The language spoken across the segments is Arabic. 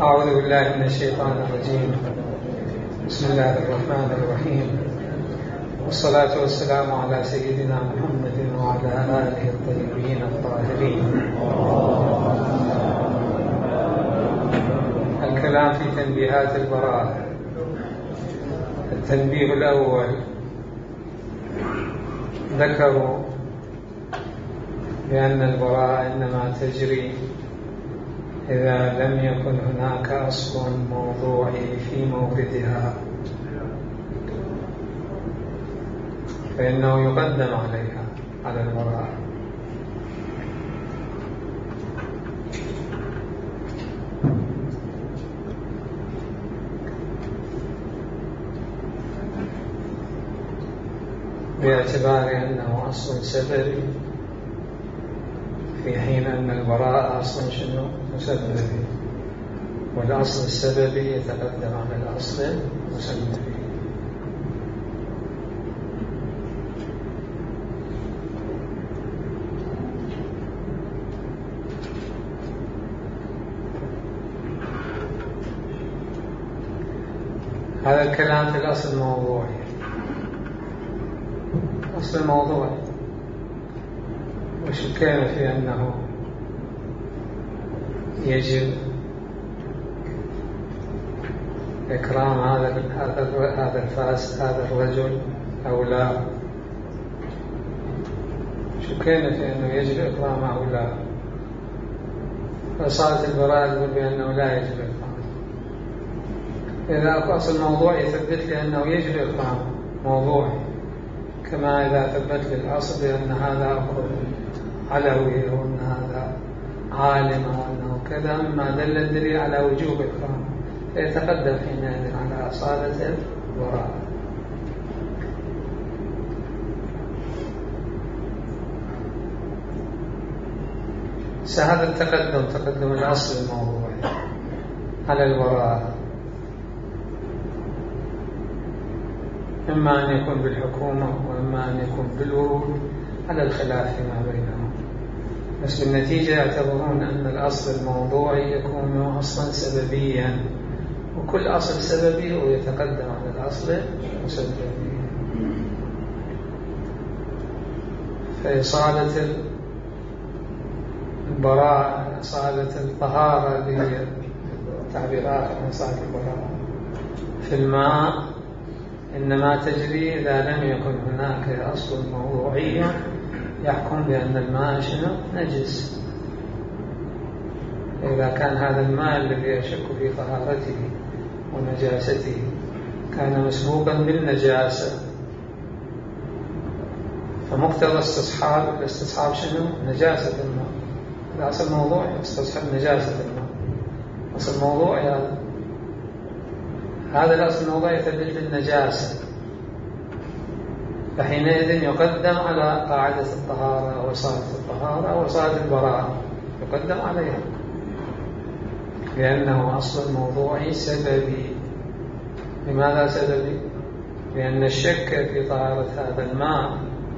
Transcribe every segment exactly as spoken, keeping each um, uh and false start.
أعوذ بالله من الشيطان الرجيم. بسم الله الرحمن الرحيم، والصلاة والسلام على سيدنا محمد وعلى آله الطيبين الطاهرين. الكلام في تنبيهات البراءة. التنبيه الأول، ذكروا بأن البراءة إنما تجري إذا لم يكن هناك أصل موضوعي في موردها، فإنه يقدم عليها على البراءة. باعتبار أنه أصل سببي، في حين أن البراءة أصلا شنو؟ مسببي، والأصل السببي يتقدم على الأصل المسببي. هذا الكلام في الأصل الموضوعي. الأصل الموضوعي وشكينا في أنه يجب إكرام هذا هذا الفاس هذا الرجل أو لا. شكينا في أنه يجب إكرامه أو لا، فصارت البراءة تقول بأنه لا يجب إكرامه. إذا أكو أصل موضوع يثبت لي أنه يجب إكرامه موضوعي، كما إذا ثبت لي الأصل بأن هذا أفضل علوي أو أن هذا عالم أو أنه كذا، مما دل الدليل على وجوب إكرامه، فيتقدم حينئذ على أصالة البراءة. فهذا التقدم تقدم الأصل الموضوعي على البراءة، إما أن يكون بالحكومة وإما أن يكون بالورود على الخلاف فيما بينهم، بس بالنتيجة يعتبرون أن الأصل الموضوعي يكون أصلا سببيا، وكل أصل سببي هو يتقدم على الأصل المسببي. فإصالة البراءة، إصالة الطهارة اللي هي تعبير آخر من إصالة البراءة في الماء، إنما تجري إذا لم يكن هناك أصل موضوعي يحكم بأن الماء شنو؟ نجس. إذا كان هذا الماء الذي يشك في طهارته ونجاسته كان مسبوقا بالنجاسة، فمقتضى استصحاب الاستصحاب شنو؟ نجاسة الماء. الأصل موضوعي استصحاب نجاسة الماء، أصل موضوعي هذا هذا الأصل الموضوعي يثبت النجاسة، فحينئذ يقدم على قاعدة الطهارة وصالة الطهارة وصالة البراءة، يقدم عليها لأنه أصل موضوعي سببي. لماذا سببي؟ لأن الشك في طهارة هذا الماء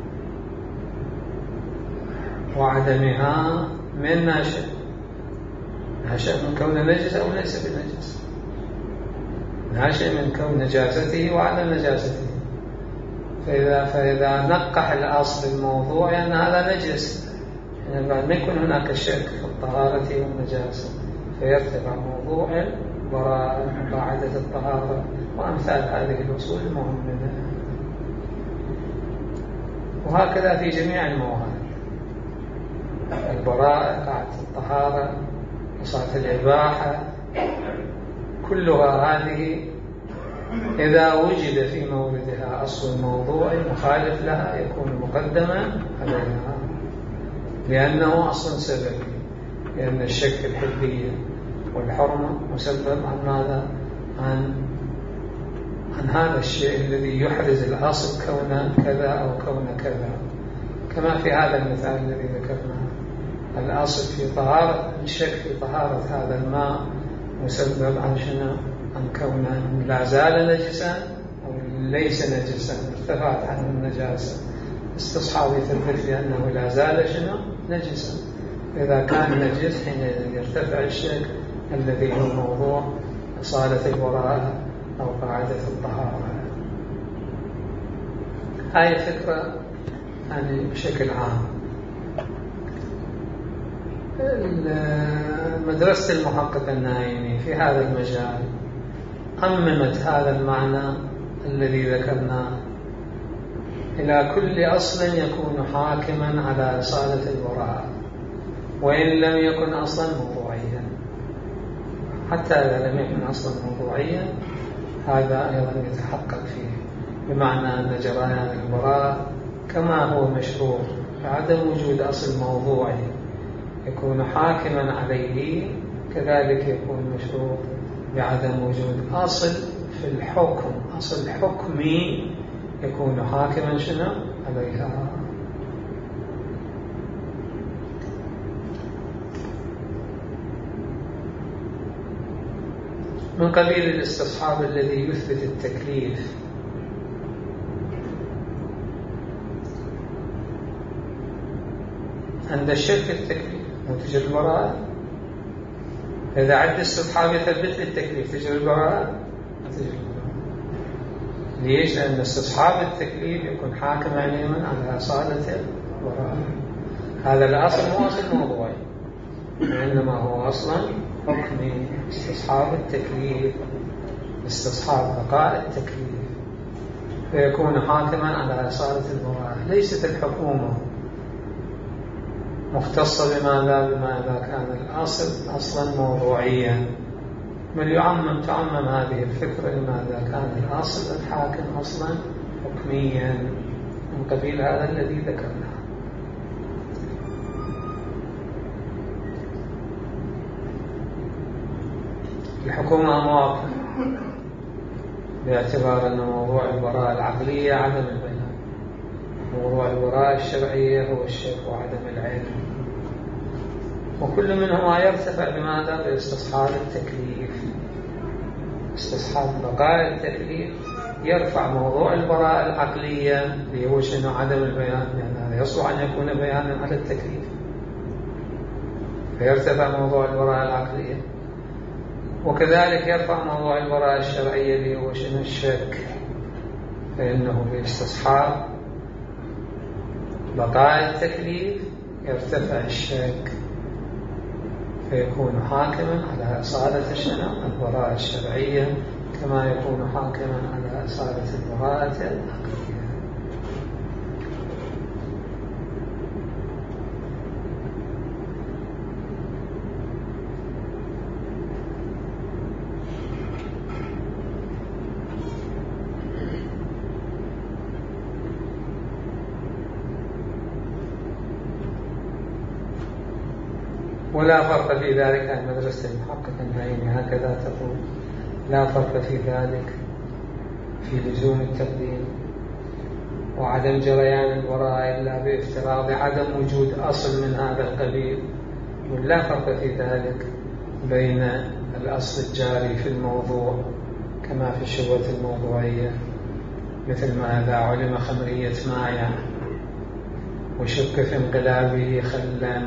وعدمها من ناشئ، ناشئ من كون نجس أو ليس بنجس، ناشئ من كون نجاسته وعدم نجاسته. فإذا, فإذا نقح الأصل الموضوع أن هذا نجس، يعني بعد ما يكون هناك شك في الطهارة والنجاسة، فيرتفع موضوع البراءة، قاعدة الطهارة وأمثال هذه الأصول المهمة. وهكذا في جميع المواهب، البراءة، قاعدة الطهارة، وصالة الإباحة، كلها هذه إذا وجد في موردها أصل موضوعي مخالف لها يكون مقدما عليها، لأنه أصل سببي، لأن الشك الحلية والحرمة مسبب عن ماذا؟ عن عن هذا الشيء الذي يحرز الأصل كون كذا أو كون كذا، كما في هذا المثال الذي ذكرناه. الأصل في طهارة، الشك في طهارة هذا الماء مسبب عن شنو؟ عن كونه لا زال نجسا أو ليس نجسا، ارتفعت عنه النجاسة، استصحاب يثبت لأنه لا زال شنو؟ نجسا. إذا كان نجس حينئذ يرتفع الشك الذي هو موضوع أصالة البراءة أو قاعدة الطهارة. هاي فكرة يعني بشكل عام. مدرسة المحقق النايمي في هذا المجال عممت هذا المعنى الذي ذكرناه إلى كل أصل يكون حاكما على أصالة البراءة وإن لم يكن أصلا موضوعيا. حتى إذا لم يكن أصلا موضوعيا هذا أيضا يتحقق فيه، بمعنى أن جريان البراءة كما هو مشروع بعدم وجود أصل موضوعي يكون حاكما عليه، كذلك يكون مشروع بعدم وجود أصل في الحكم، أصل حكمي يكون حاكما شنو عليها. من قبيل الاستصحاب الذي يثبت التكليف عند الشرك في التكليف منتج البراءة. إذا عد استصحاب يثبت التكليف تجري البراءة ما تجري البراءة. ليش؟ لأن استصحاب التكليف يكون حاكم عليما على أصالة البراءة. هذا الأصل مو أصل موضوعي وإنما هو أصلا حكمي، استصحاب التكليف، استصحاب بقاء التكليف، فيكون حاكما على أصالة البراءة. ليست الحكومة مختصة بماذا بما إذا كان الأصل أصلا موضوعيا، بل يعمم تعمم هذه الفكرة لماذا كان الأصل الحاكم أصلا حكميا من قبيل هذا الذي ذكرناه. الحكومة موافقة باعتبار أن موضوع البراءة العقلية عدم البيان، موضوع البراءة الشرعية هو الشك وعدم العلم، وكل منهما يرتفع بماذا؟ باستصحاب التكليف. استصحاب بقاء التكليف يرفع موضوع البراءة العقلية اللي هو شنو عدم البيان، لأن هذا يصلح أن يكون بيانا على التكليف، فيرتفع موضوع البراءة العقلية. وكذلك يرفع موضوع البراءة الشرعية اللي هو شنو الشك، فإنه باستصحاب بقاء التكليف يرتفع الشك فيكون حاكما على أصالة شنو البراءة الشرعية كما يكون حاكما على أصالة البراءة العقلية. ولا فرق في ذلك عن مدرسة المحقق النايمي هكذا تقول: لا فرق في ذلك في لزوم التقديم وعدم جريان البراءة إلا بافتراض عدم وجود أصل من هذا القبيل، ولا فرق في ذلك بين الأصل الجاري في الموضوع كما في الشبهة الموضوعية، مثل ما إذا علم خمرية مايع وشك في انقلابه خلا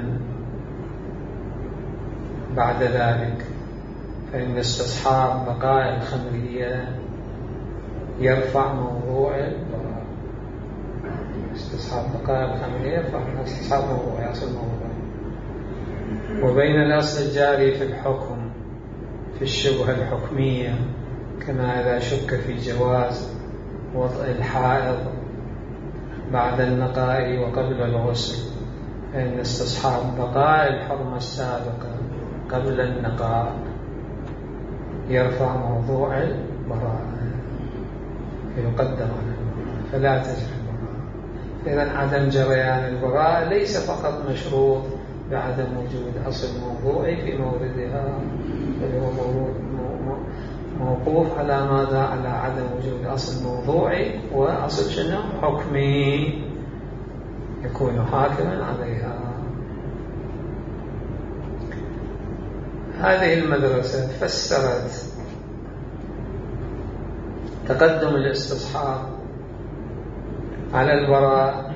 بعد ذلك، فإن استصحاب بقاء الخمرية يرفع موضوع البراءة. استصحاب بقاء الخمرية يرفع استصحاب موضوع أصل موضوع. وبين الأصل الجاري في الحكم في الشبهة الحكمية كما إذا شك في جواز وضع الحائض بعد النقاء وقبل الغسل، فإن استصحاب بقاء الحرمة السابقة قبل النقاء يرفع موضوع البراءة فيقدم على البراءة فلا تجري البراءة. إذن عدم جريان البراءة ليس فقط مشروط بعدم وجود أصل موضوعي في موردها، بل هو موقوف على ماذا؟ على عدم وجود أصل موضوعي وأصل شنو؟ حكمي يكون حاكما عليها. هذه المدرسة فسرت تقدم الاستصحاب على البراءة،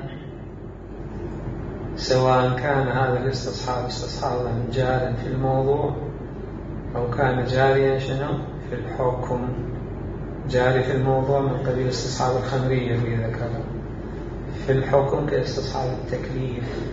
سواء كان هذا الاستصحاب استصحابا جارا في الموضوع أو كان جاريا شنو في الحكم، جاري في الموضوع من قبيل استصحاب الخمرية في ذكره، في الحكم كاستصحاب التكليف،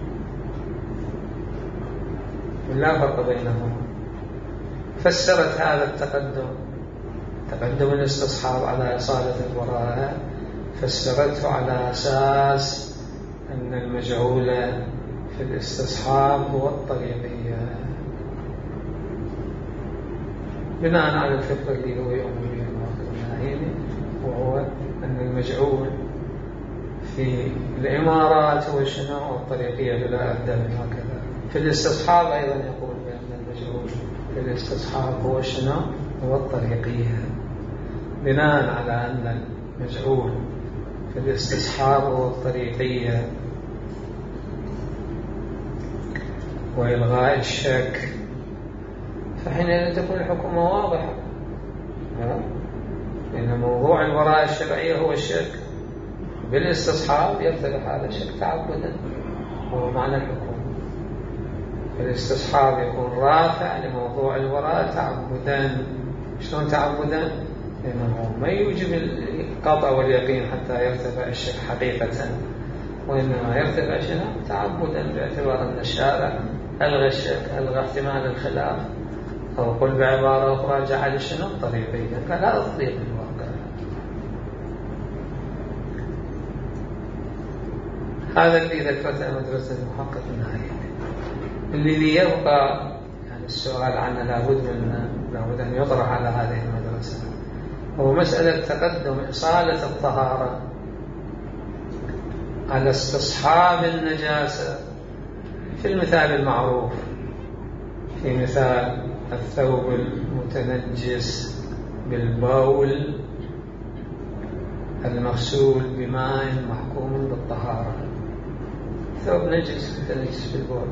لا فرق بينهما. فسرت هذا التقدم، تقدم الاستصحاب على إصالة البراءة، فسرته على أساس أن المجعول في الاستصحاب هو الطريقية، بناء على الفقه اللي هو يؤمن به المعقل، وهو أن المجعول في الإمارات هو شنو الطريقية بلا أبدال هكذا. في الاستصحاب أيضا يقول بأن المجعول في الاستصحاب هو شنو هو الطريقية، بناء على أن المجعول في الاستصحاب هو الطريقية وإلغاء الشك، فحينئذ تكون الحكومة واضحة، لأن موضوع البراءة الشرعية هو الشك، بالاستصحاب يرتفع هذا الشك تعبدا، هو معنى الحكومة. الاستصحاب يكون رافع لموضوع البراءة تعبدا. شلون تعبدا؟ لأنه ما يوجب القطع واليقين حتى يرتفع الشك حقيقة، وإنما يرتفع شنو تعبدا، باعتبار أن الشارع ألغى الشك، ألغى احتمال الخلاف، أو قل بعبارة أخرى جعل شنو طريقيا، قال هذا طريق الواقع. هذا اللي ذكرته مدرسة المحقق النهائي. اللي يبقى يعني السؤال عنه لابد من لابد أن يطرح على هذه المدرسة، هو مسألة تقدم إصالة الطهارة على استصحاب النجاسة. في المثال المعروف، في مثال الثوب المتنجس بالبول المغسول بماء محكوم بالطهارة، ثوب نجس متنجس بالبول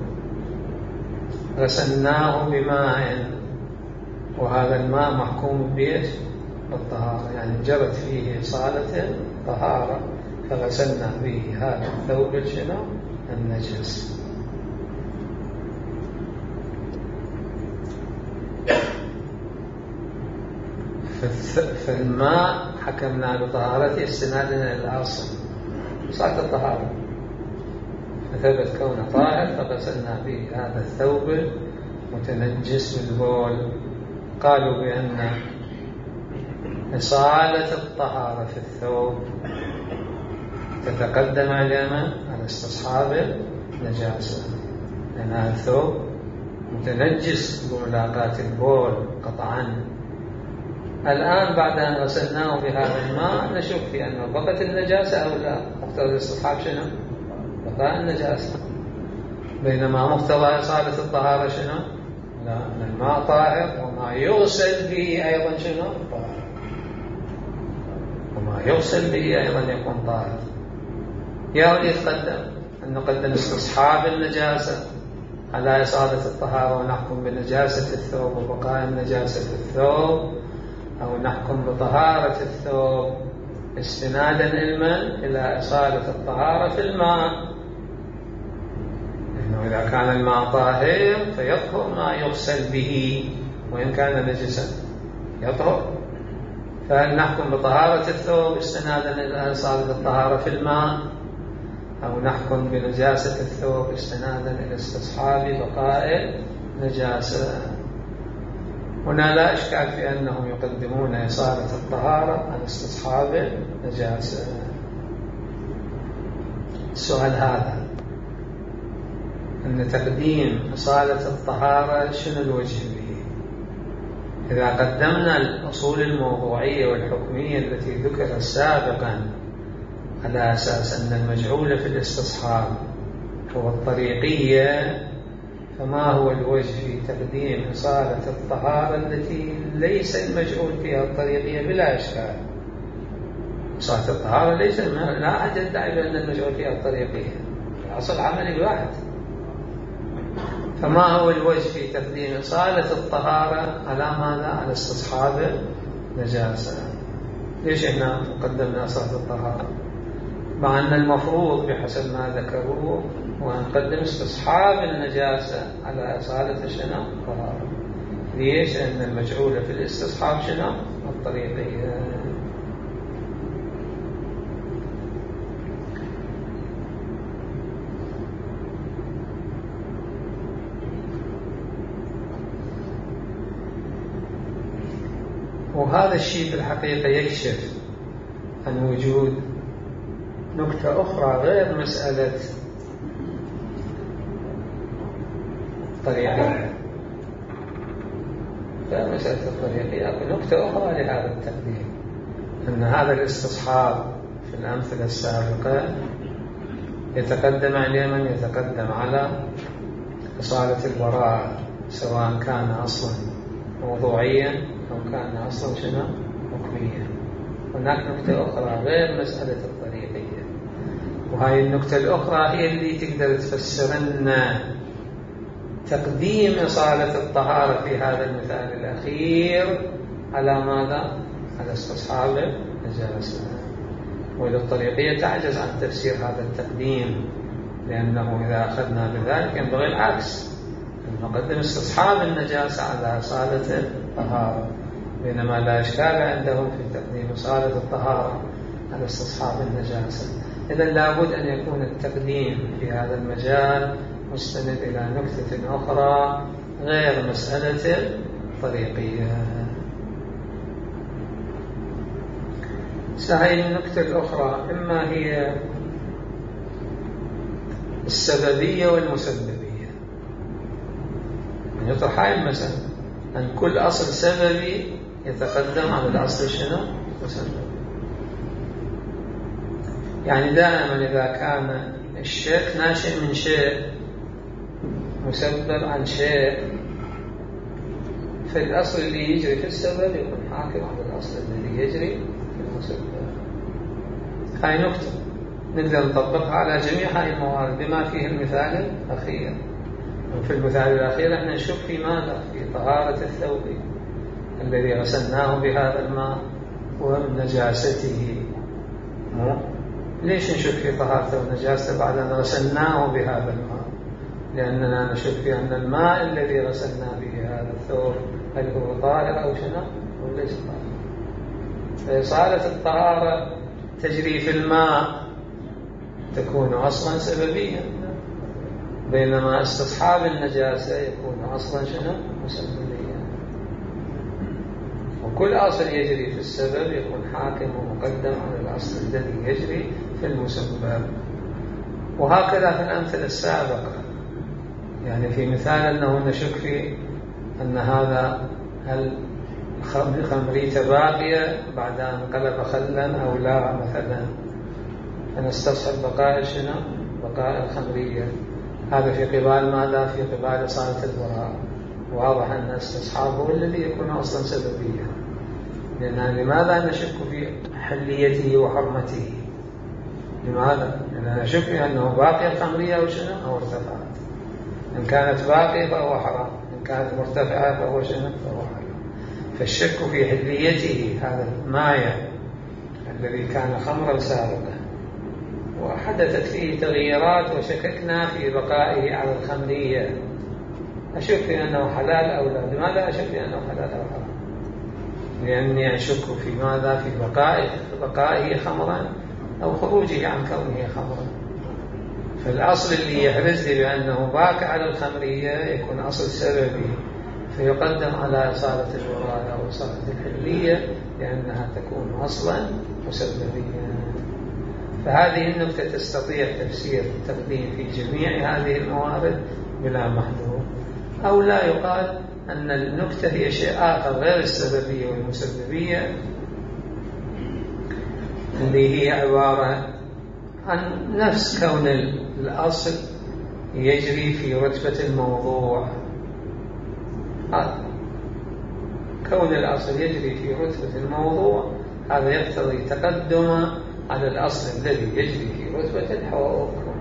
غسلناه بماء، وهذا الماء محكوم بإيش؟ بالطهارة، يعني جرت فيه إصالة طهارة، فغسلنا به هذا الثوب شنو النجس. فالماء حكمنا بطهارته استنادا إلى الأصل صارت الطهارة، فثبت كونه طاهر، فغسلنا به هذا الثوب متنجس بالبول. قالوا بأن إصالة الطهارة في الثوب تتقدم على على استصحاب النجاسة، لأن هذا الثوب متنجس بملاقاة البول قطعا. الآن بعد أن غسلناه بهذا الماء نشوف في أنه بقت النجاسة أو لا. مقتضى الاستصحاب شنو؟ بقاء النجاسة، بينما مقتضى إصالة الطهارة شنو؟ لا، الماء طاهر، وما يغسل به أيضا شنو؟ طاهر، وما يغسل به أيضا يكون طاهر. يا ولي يتقدم أن نقدم استصحاب النجاسة على إصالة الطهارة، ونحكم بنجاسة الثوب وبقاء النجاسة في الثوب، أو نحكم بطهارة الثوب استنادا علما إلى إصالة الطهارة في الماء، لأنه إذا كان الماء طاهر فيطهر ما يغسل به، وإن كان نجسا يطهر. فهل نحكم بطهارة الثوب استنادا إلى إصالة الطهارة في الماء، أو نحكم بنجاسة الثوب استنادا إلى استصحاب بقاء نجاسة؟ هنا لا إشكال في أنهم يقدمون إصالة الطهارة عن استصحاب نجاسة. السؤال هذا، أن تقديم إصالة الطهارة شنو الوجه به؟ إذا قدمنا الأصول الموضوعية والحكمية التي ذكرت سابقا على أساس أن المجعول في الاستصحاب هو الطريقية، فما هو الوجه في تقديم إصالة الطهارة التي ليس المجعول فيها الطريقية؟ بلا إشكال إصالة الطهارة ليس، لا أحد يدعي بأن المجعول فيها الطريقية، الأصل عملي واحد. فما هو الوجه في تقديم إصالة الطهارة على ماذا؟ على استصحاب نجاسة. ليش إحنا قدمنا إصالة الطهارة مع أن المفروض بحسب ما ذكروه ونقدم استصحاب النجاسة على إصالة شنو الطهارة؟ ليش؟ لأن المجعولة في الاستصحاب شنو؟ الطريقية. وهذا الشيء في الحقيقة يكشف عن وجود نكتة أخرى غير مسألة الطريقية، غير مسألة الطريقية، نكتة أخرى لهذا التقديم، أن هذا الاستصحاب في الأمثلة السابقة يتقدم على من؟ يتقدم على أصالة البراءة، سواء كان أصلا موضوعيا أو كان أصلا شنو؟ حكميا. هناك نكتة أخرى غير مسألة الطريقية، وهذه النكتة الأخرى هي اللي تقدر تفسر لنا تقديم إصالة الطهارة في هذا المثال الأخير على ماذا؟ على استصحاب النجاسة. وإذا الطريقية تعجز عن تفسير هذا التقديم، لأنه إذا أخذنا بذلك ينبغي العكس، أن نقدم استصحاب النجاسة على إصالة الطهارة، بينما لا إشكال عندهم في تقديم إصالة الطهارة على استصحاب النجاسة. إذن لابد أن يكون التقديم في هذا المجال مستند إلى نكتة أخرى غير مسألة الطريقية. هذه النكتة الأخرى إما هي السببية والمسببية. يطرح هاي المسألة أن كل أصل سببي يتقدم على الأصل شنو؟ مسبب. يعني دائما إذا كان الشيء ناشئ من شيء مسبب عن شيء، في الأصل اللي يجري في السبب يكون حاكم على الأصل الذي يجري في المسبب. هاي نكتة نقدر نطبقها على جميع هاي الموارد بما فيه المثال الأخير. وفي المثال الأخير احنا نشوف في ماذا؟ في طهارة الثوب الذي غسلناه بهذا الماء ومن نجاسته. مو ليش نشوف في طهارته ونجاسته بعد أن غسلناه بهذا الماء؟ لأننا نشوف في أن الماء الذي غسلنا به هذا الثوب هل هو طاهر أو شنو أو ليس طاهر. فإصالة الطهارة تجري في الماء تكون أصلا سببيا، بينما استصحاب النجاسة يكون أصلا شنو مسببيا. وكل أصل يجري في السبب يكون حاكم ومقدم على الأصل الذي يجري في المسبب. وهكذا في الأمثلة السابقة، يعني في مثال أنه نشك في أن هذا الخمرية باقية بعد أن قلب خلا أو لا مثلا، فنستصحب بقاء شنو؟ بقاء الخمرية. هذا في قبال ماذا؟ في قبال إصالة البراءة. واضح أن استصحابه الذي يكون أصلا سببيا. لأن لماذا نشك في حليته وحرمته؟ لماذا؟ لأننا نشك في أنه باقي الخمرية أو شنو أو ارتفعت. إن كانت باقية فهو حرام، إن كانت مرتفعة فهو شنو فهو حرام. فالشك في حليته هذا الماء الذي كان خمرا سابقا وحدثت فيه تغييرات وشككنا في بقائه على الخمرية، أشك في أنه حلال أو لا. لماذا أشك في أنه حلال أو حرام؟ لأني أشك في ماذا؟ في بقائه بقائه خمرا أو خروجه عن كونه خمرا. فالأصل اللي يحرز لي بأنه باقي على الخمرية يكون أصل سببي، فيقدم على إصالة الوراء أو إصالة الحلية لأنها تكون أصلا مسببية. فهذه النكتة تستطيع تفسير التقديم في جميع هذه الموارد بلا محذور. أو لا يقال أن النكتة هي شيء آخر غير السببية والمسببية، اللي هي عبارة عن نفس كون الأصل يجري في رتبة الموضوع. كون الأصل يجري في رتبة الموضوع هذا يقتضي تقدم على الأصل الذي يجري في رتبة الحكم.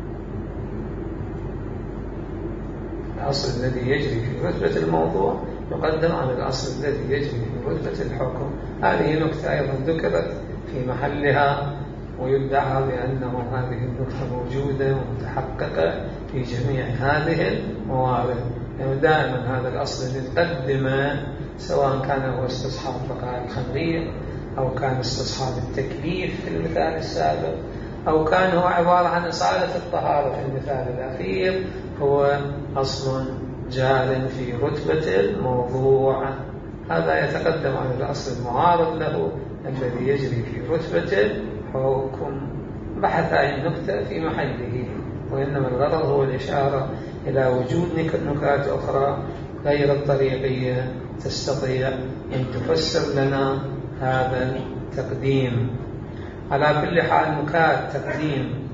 الأصل الذي يجري في رتبة الموضوع يقدم على الأصل الذي يجري في رتبة الحكم. هذه نكتة أيضا ذكرت في محلها، ويدعى بأنه هذه النكتة موجودة ومتحققة في جميع هذه الموارد. يعني دائما هذا الأصل الذي قدمه، سواء كان هو استصحاب بقاء الخمرية أو كان استصحاب التكليف في المثال السابق أو كان هو عبارة عن إصالة الطهارة في المثال الأخير، هو أصل جار في رتبة الموضوع. هذا يتقدم على الأصل المعارض له الذي يجري في رتبة الحكم. بحث أي النكتة في محله، وإنما الغرض هو الإشارة إلى وجود نكات أخرى غير الطريقية تستطيع أن تفسر لنا هذا التقديم. على كل حال نكات تقديم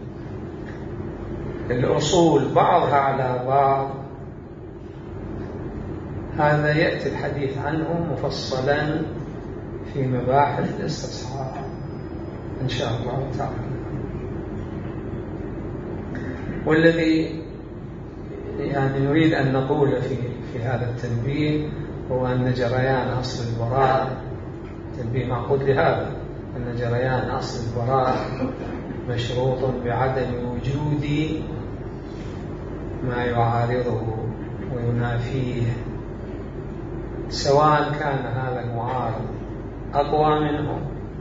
الأصول بعضها على بعض هذا يأتي الحديث عنه مفصلا في مباحث الاستصحاب إن شاء الله تعالى. والذي يعني نريد أن نقول في في هذا التنبيه هو أن جريان أصل البراءة، تنبيه معقود لهذا، أن جريان أصل البراءة مشروط بعدم وجود ما يعارضه وينافيه، سواء كان هذا المعارض أقوى منه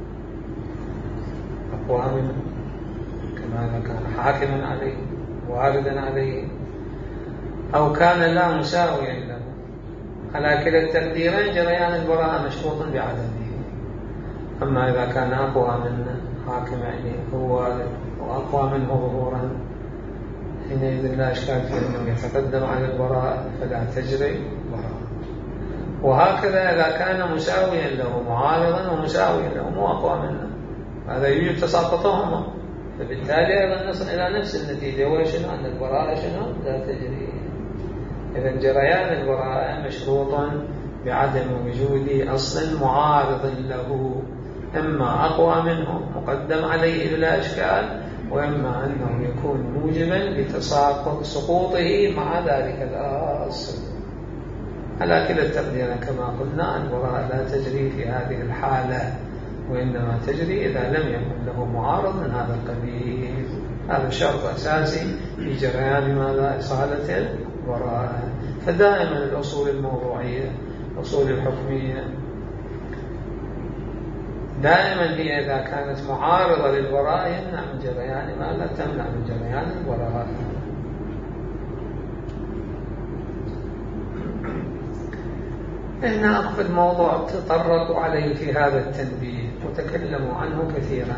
أقوى منه كما كان حاكما عليه واردا عليه، أو كان لا مساويا له. على كلا التقديرين جريان البراءة مشروط بعدمه. أما إذا كان أقوى من حاكم عليه هو وأقوى منه ظهورا، حينئذ لا إشكال في أنه يتقدم على البراءة فلا تجري براءة. وهكذا إذا كان مساويا له معارضا ومساويا له مو أقوى منه، هذا يجب تساقطهما، فبالتالي أيضا نصل إلى نفس النتيجة، وشنو أن البراءة شنو لا تجري. إذا جريان البراءة مشروط بعدم وجود أصل معارض له، إما أقوى منه مقدم عليه بلا إشكال، وإما أنه يكون موجبا لتساقط سقوطه مع ذلك الأصل. على كلا التقدير كما قلنا البراءة لا تجري في هذه الحالة، وإنما تجري إذا لم يكن له معارض من هذا القبيل. هذا شرط أساسي في جريان ماذا إصالة البراءة. فدائما الأصول الموضوعية الأصول الحكمية دائما هي إذا كانت معارضة للبراءة يمنع من جريان ما لا تمنع من جريان البراءة. هنا أخذ موضوع تطرقوا عليه في هذا التنبيه وتكلموا عنه كثيرا،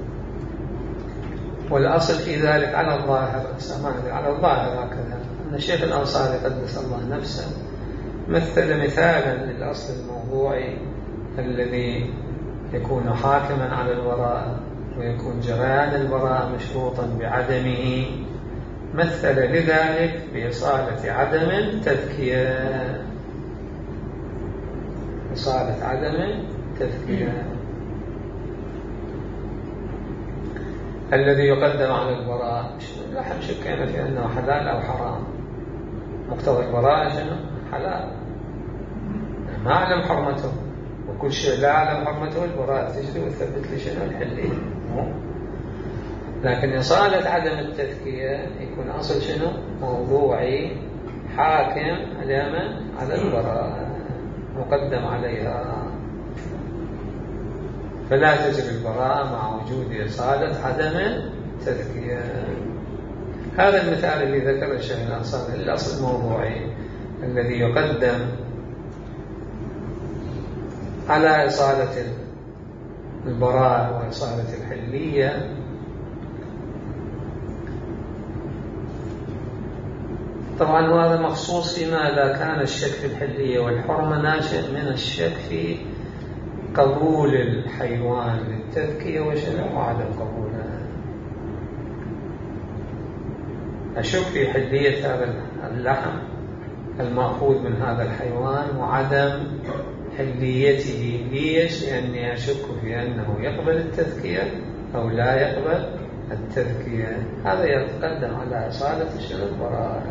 والأصل في ذلك على الظاهر على الظاهر هكذا أن الشيخ الأنصاري قدس الله نفسه مثل مثالا للأصل الموضوعي الذي يكون حاكما على البراءة ويكون جريان البراءة مشروطا بعدمه، مثل لذلك بإصالة عدم التذكية، إصالة عدم التذكية الذي يقدم على البراءة. لا شكينا في أنه حلال أو حرام، مقتضى البراءة شنو؟ حلال، ما أعلم حرمته، وكل شيء لا أعلم حرمته البراءة تجري وتثبت لي شنو الحلية. لكن إصالة عدم التذكية يكون أصل شنو؟ موضوعي حاكم على من؟ على البراءة مقدم عليها، فلا تجري البراءة مع وجود إصالة عدم التذكية. هذا المثال الذي ذكر الشيخ الأنصاري الأصل الموضوعي الذي يقدم على إصالة البراءة وإصالة الحلية. طبعا هذا مخصوص فيما إذا كان الشك في الحلية والحرمة ناشئ من الشك في قبول الحيوان للتذكية وشنو وعدم قبولها. أشك في حلية هذا اللحم المأخوذ من هذا الحيوان وعدم حليته. ليش؟ لأني أشك في أنه يقبل التذكية أو لا يقبل التذكية. هذا يتقدم على إصالة شنو البراءة.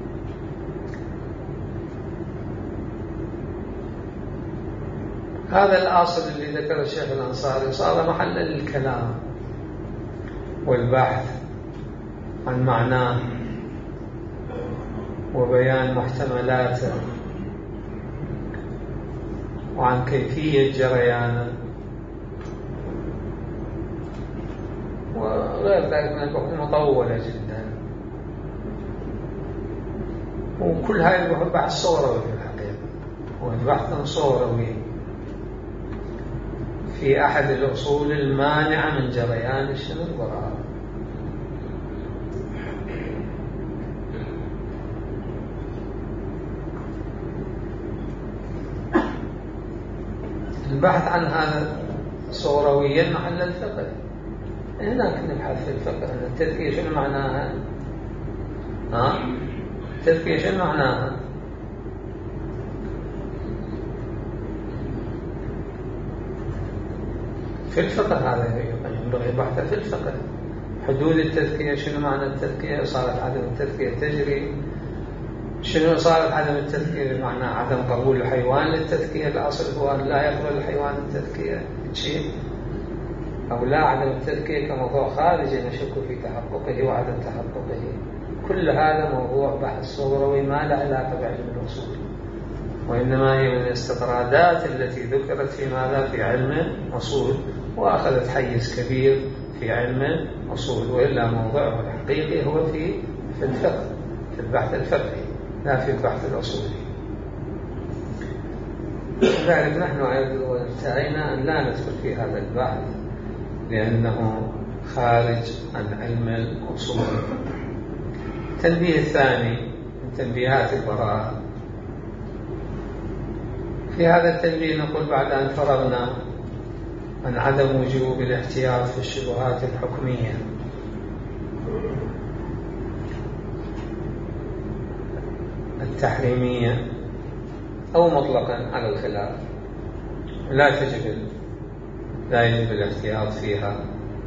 هذا الأصل اللي ذكر الشيخ الأنصاري صار محل للكلام والبحث عن معناه وبيان محتملاته وعن كيفية جريانه وغير ذلك من البحوث مطولة جدا. وكل هذه البحوث بحث صوروي في الحقيقة، والبحث صوروي في أحد الأصول المانعة من جريان شنو البراءة. البحث عن هذا صورويا محل الفقه. هناك نبحث في الفقه أن التذكية شنو معناها؟ ها؟ التذكية شنو معناها؟ في الفقه هذا ينبغي بحثه في الفقه. حدود التذكية، شنو معنى التذكية؟ صارت عدم التذكية تجري. شنو صارت عدم التذكية؟ بمعنى عدم قبول الحيوان للتذكية. الأصل هو أن لا يقبل الحيوان التذكية شيء، أو لا عدم التذكية كموضوع خارجي نشك في تحققه وعدم تحققه. كل هذا موضوع بحث صوروي ما له علاقة بعلم الأصول، وإنما هي من الاستطرادات التي ذكرت في ماذا؟ في علم الأصول، وأخذت حيز كبير في علم الأصول، وإلا موضوعه الحقيقي هو في في الفقه، في البحث الفقهي لا في البحث الأصولي. لذلك نحن انتهينا أن لا ندخل في هذا البحث لأنه خارج عن علم الأصول. التنبيه الثاني من تنبيهات البراءة. في هذا التنبيه نقول بعد أن فرغنا عن عدم وجوب الاحتياط في الشبهات الحكمية التحريمية أو مطلقا على الخلاف، لا تجب لا يجب الاحتياط فيها.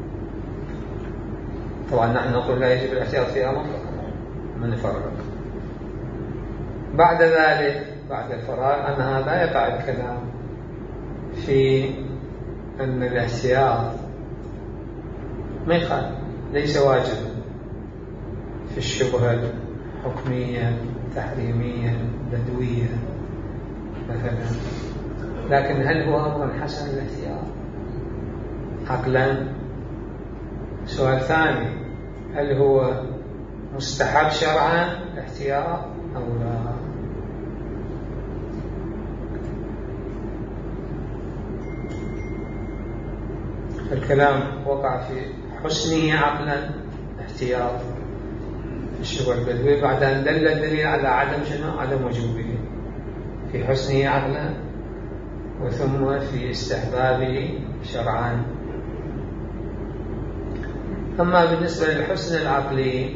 طبعا نحن نقول لا يجب الاحتياط فيها مطلقا، من نفرق. بعد ذلك بعد الفراغ عن هذا يقع الكلام في أن الاحتياط ما يخالف، ليس واجبا في الشبهة الحكمية تحريمية بدوية مثلا، لكن هل هو أمر حسن الاحتياط عقلا؟ سؤال ثاني، هل هو مستحب شرعا الاحتياط أو لا؟ الكلام وقع في حسنه عقلا احتياط في الشبهة البدوية بعد أن دل الدليل على عدم شنو؟ عدم وجوبه. في حسنه عقلا وثم في استحبابه شرعا. أما بالنسبة للحسن العقلي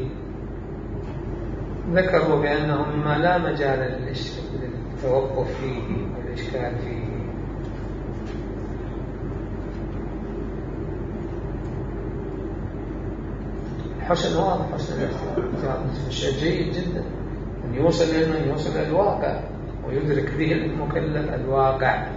ذكروا بأنه مما لا مجال للتوقف فيه والإشكال فيه. حسن واضح، حسن الاحتياط شيء جيد جدا أن يوصل إلى أن يوصل إلى الواقع ويدرك به المكلف الواقع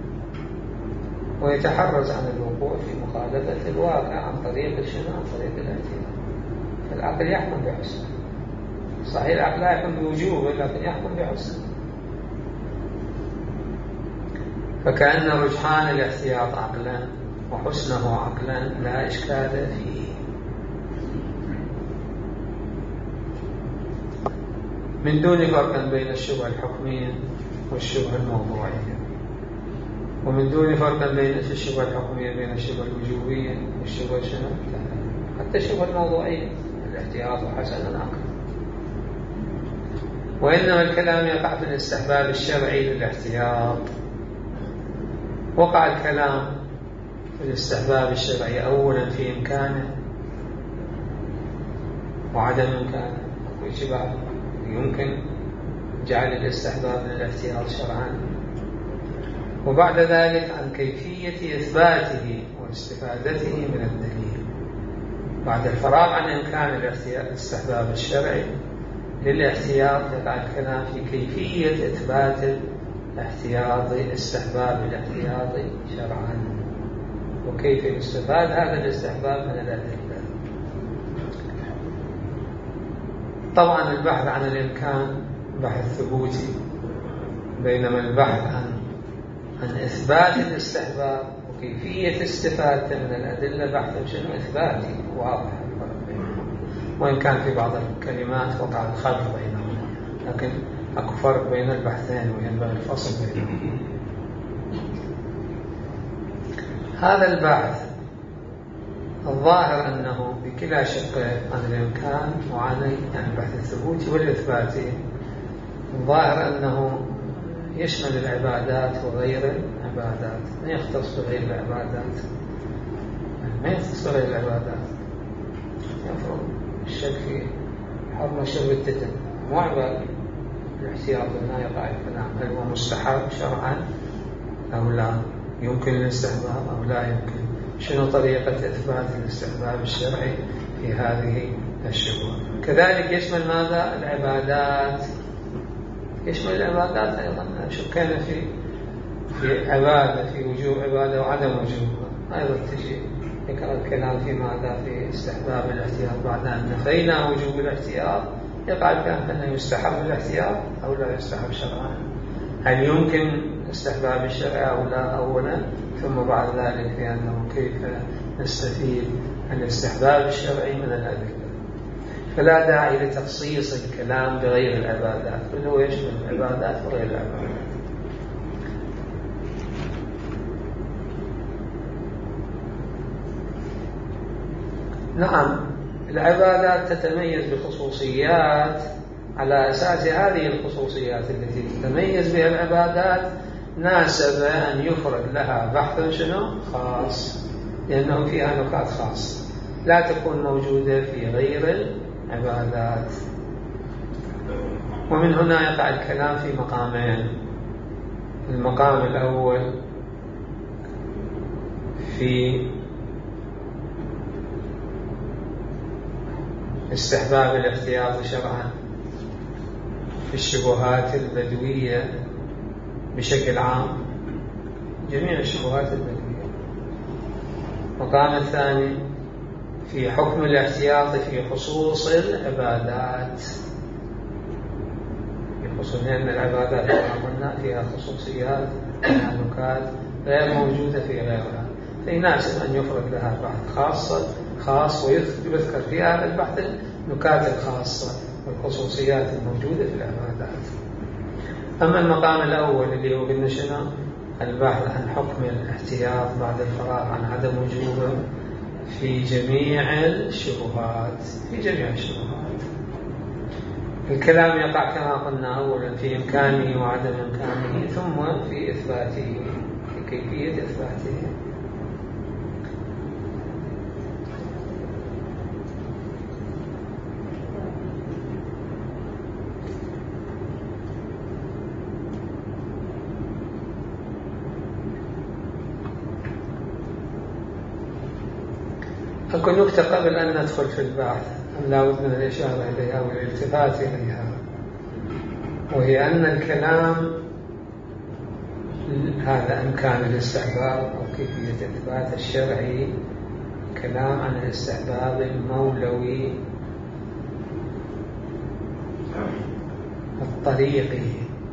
ويتحرز عن الوقوع في مخالفة الواقع عن طريق شنو؟ عن طريق الاحتياط. فالعقل يحكم بحسن. صحيح العقل لا يحكم بوجوبه لكن يحكم بحسن. فكأن رجحان الاحتياط عقلا وحسنه عقلا لا إشكال فيه. من دون فرق بين الشبهة الحكمية والشبهة الموضوعية، ومن دون فرق بين الشبهة الحكمية بين الشبهة الوجوبية والشبهة شنو؟ حتى الشبهة الموضوعية الاحتياط وحسن العقل. وإنما الكلام يقع في الاستحباب الشرعي للاحتياط. وقع الكلام في الاستحباب الشرعي أولا في إمكانه وعدم إمكانه. أقول شباب يمكن جعل الاستحباب من الاحتياط شرعا، وبعد ذلك عن كيفية إثباته واستفادته من الدليل. بعد الفراغ عن إمكان الاستحباب الشرعي للاحتياط يقع الكلام في كيفية إثبات الاحتياط استحباب الاحتياط شرعا، وكيف يستفاد هذا الاستحباب من الأدلة. طبعا البحث عن الإمكان بحث ثبوتي، بينما البحث عن عن إثبات الاستحباب وكيفية استفادته من الأدلة بحث شنو إثباتي واضح الفرق بينهم، وإن كان في بعض الكلمات وقع الخلط بينهم، لكن أكو فرق بين البحثين وينبغي الفصل بينهم. هذا البحث الظاهر أنه بكلا شقه عن الإمكان وعن يعني البحث الثبوتي والإثباتي، الظاهر أنه يشمل العبادات وغير العبادات، ما يختص بغير العبادات، ما يختص بغير العبادات. يفرض الشك في حرمة شرب التتن مو عبادة، الاحتياط ما يقع الكلام هل هو مستحب شرعا أو لا، يمكن الاستحباب أو لا يمكن، شنو طريقة إثبات الاستحباب الشرعي في هذه الشبهة. كذلك يشمل ماذا؟ العبادات، يشمل العبادات أيضا، شكينا في في عبادة، في وجوب عبادة وعدم وجوبها، أيضا تجي يقرأ الكلام في ماذا؟ في استحباب الاحتياط بعد أن نفينا وجوب الاحتياط، يقع الكلام أنه يستحب الاحتياط أو لا يستحب شرعا، هل يمكن استحباب الشرع أو لا أولا، ثم بعد ذلك في أنه كيف نستفيد الاستحباب الشرعي من الأدلة. فلا داعي لتخصيص الكلام بغير العبادات، بل هو يشمل العبادات وغير العبادات. نعم، العبادات تتميز بخصوصيات، على أساس هذه الخصوصيات التي تتميز بها العبادات ناسب أن يفرد لها بحث شنو؟ خاص، لأنه فيها نكات خاصة لا تكون موجودة في غير العبادات. ومن هنا يقع الكلام في مقامين. المقام الأول في استحباب الاحتياط شرعا في الشبهات البدوية بشكل عام، جميع الشبهات البدوية. المقام الثاني في حكم الاحتياط في خصوص العبادات، في خصوص أن العبادات كما قلنا فيها خصوصيات، فيها نكات غير موجودة في غيرها، فيناسب أن يفرد لها بحث خاصة خاص ويذكر في هذا البحث النكات الخاصة والخصوصيات الموجودة في العبادات. أما المقام الأول اللي هو قلنا شنو؟ البحث عن حكم الاحتياط بعد الفراغ عن عدم وجوبه في جميع الشبهات، في جميع الشبهات. الكلام يقع كما قلنا أولا في إمكانه وعدم إمكانه، ثم في إثباته، في كيفية إثباته. أكو نكتة قبل أن ندخل في البحث لا بد من الإشارة إليها والالتفات إليها، وهي أن الكلام هذا إمكان الاستحباب وكيفية إثبات الشرعي كلام عن الاستحباب المولوي الطريقي،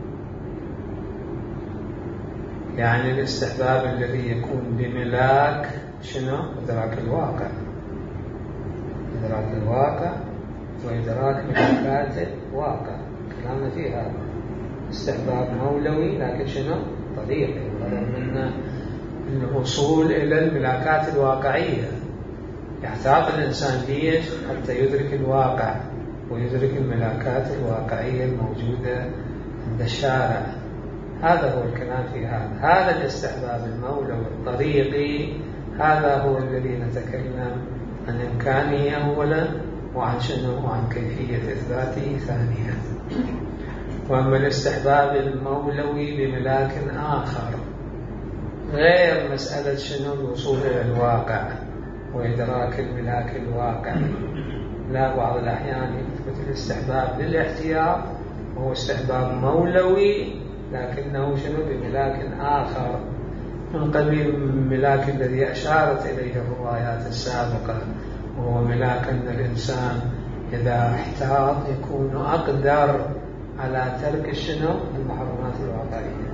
يعني الاستحباب الذي يكون بملاك شنو؟ إدراك الواقع، إدراك الواقع وإدراك ملاكات الواقع. كلامنا فيه هذا استحباب مولوي لكن شنو؟ طريقي، غير منا الوصول إلى الملاكات الواقعية. يحتاط الإنسان ليش؟ حتى يدرك الواقع ويدرك الملاكات الواقعية الموجودة عند الشارع. هذا هو الكلام في هذا. هذا الاستحباب المولوي الطريقي هذا هو الذي نتكلم عن إمكانه أولا، وعن شنو؟ وعن كيفية إثباته ثانيا. وأما الاستحباب المولوي بملاك آخر غير مسألة شنو؟ الوصول إلى الواقع وإدراك الملاك الواقع، لا، بعض الأحيان يثبت الاستحباب للاحتياط وهو استحباب مولوي لكنه شنو؟ بملاك آخر من قبيل الملاك الذي أشارت إليه الروايات السابقة، وهو ملاك أن الإنسان إذا احتاط يكون أقدر على ترك الشنو المحرمات الواقعية.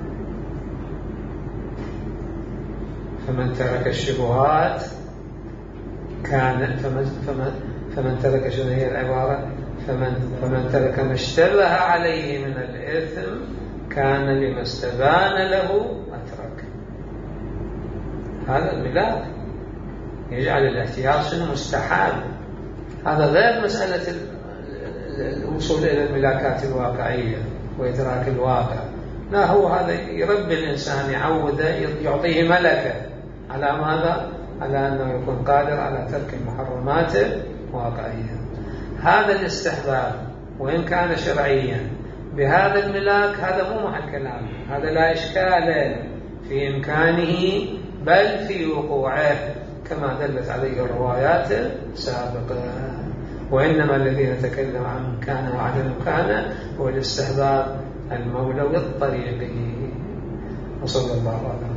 فمن ترك الشبهات كان فمن, فمن, فمن ترك شنو هي العبارة فمن, فمن ترك ما اشتبه عليه من الإثم كان لما استبان له أترك. هذا الملاك يجعل الاحتياط شنو مستحاب. هذا غير مسألة الوصول إلى الملاكات الواقعية وإدراك الواقع. لا، هو هذا يربي الإنسان، يعوده، يعطيه ملكة على ماذا؟ على أنه يكون قادر على ترك المحرمات الواقعية. هذا الاستحباب وإن كان شرعيا بهذا الملاك هذا مو محل كلام، هذا لا إشكال في إمكانه بل في وقوعه كما دلت عليه الروايات السابقة. وإنما الذي نتكلم عنه كان وعدم كان هو الاستحباب المولوي الطريقي. وصلى الله عليه وسلم.